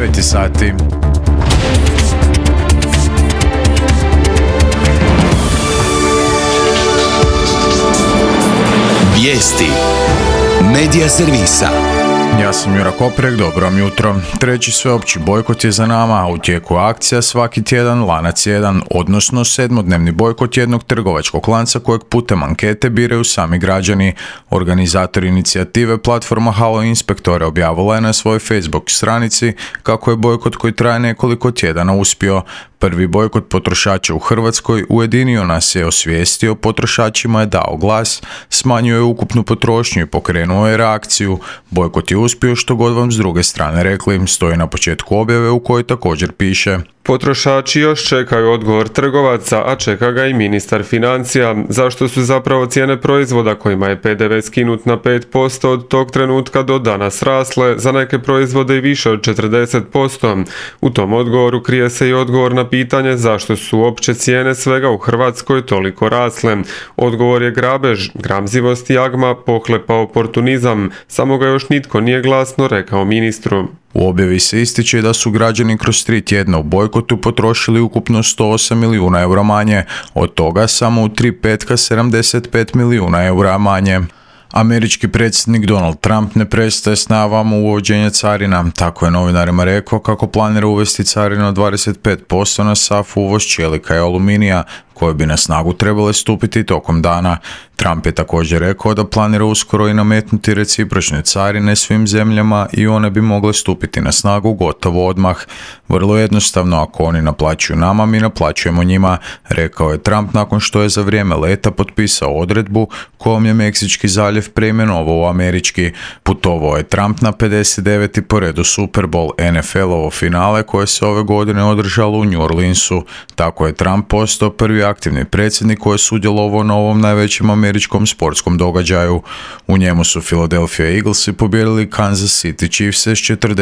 9 sati. Vijesti Medija servisa. Ja sam Jura Koprek, dobro vam jutro. Treći sveopći bojkot je za nama, a u tijeku akcija svaki tjedan lanac jedan, odnosno 7-dnevni bojkot jednog trgovačkog lanca kojeg putem ankete biraju sami građani. Organizator inicijative platforma Halo Inspektore objavila je na svojoj Facebook stranici kako je bojkot koji traje nekoliko tjedana uspio. Prvi bojkot potrošača u Hrvatskoj ujedinio nas je, osvijestio, potrošačima je dao glas, smanjio je ukupnu potrošnju i pokrenuo je reakciju. Bojkot je uspio što god vam s druge strane rekli, stoji na početku objave u kojoj također piše: Potrošači još čekaju odgovor trgovaca, a čeka ga i ministar financija. Zašto su zapravo cijene proizvoda kojima je PDV skinut na 5% od tog trenutka do danas rasle, za neke proizvode i više od 40%? U tom odgovoru krije se i odgovor na pitanje zašto su opće cijene svega u Hrvatskoj toliko rasle. Odgovor je grabež, gramzivost i jagma, pohlepa, oportunizam, samo ga još nitko nije glasno rekao ministru. U objavi se ističe da su građani kroz 3 tjedna u bojkotu potrošili ukupno 108 milijuna eura manje, od toga samo u 3 petka 75 milijuna eura manje. Američki predsjednik Donald Trump ne prestaje s najavama uvođenja carina. Tako je novinarima rekao kako planira uvesti carinu od 25% na sav uvoz čelika i aluminija, koje bi na snagu trebale stupiti tokom dana. Trump je također rekao da planira uskoro i nametnuti recipročne carine svim zemljama i one bi mogle stupiti na snagu gotovo odmah. Vrlo jednostavno, ako oni naplaćuju nama, mi naplaćujemo njima, rekao je Trump nakon što je za vrijeme leta potpisao odredbu kojom je Meksički zaljev preimenovao u američki. Putovao je Trump na 59. po redu Super Bowl, NFL-ovo finale koje se ove godine održalo u New Orleansu. Tako je Trump postao prvi aktivni predsjednik koji je sudjelovao na ovom najvećem američkom sportskom događaju. U njemu su Philadelphia Eaglesi pobijedili Kansas City Chiefse s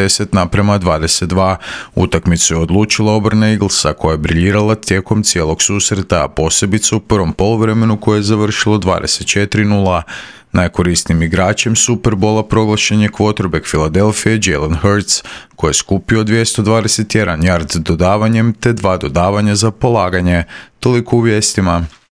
40-22. Utakmicu je odlučila obrana Eaglesa koja je briljirala tijekom cijelog susreta, a posebice u prvom poluvremenu koje je završilo 24-0. Najkorisnijim igračem Superbola proglašen je quarterback Philadelphia Jalen Hurts, koji je skupio 221 yard dodavanjem te 2 dodavanja za polaganje. Toliko u vijestima.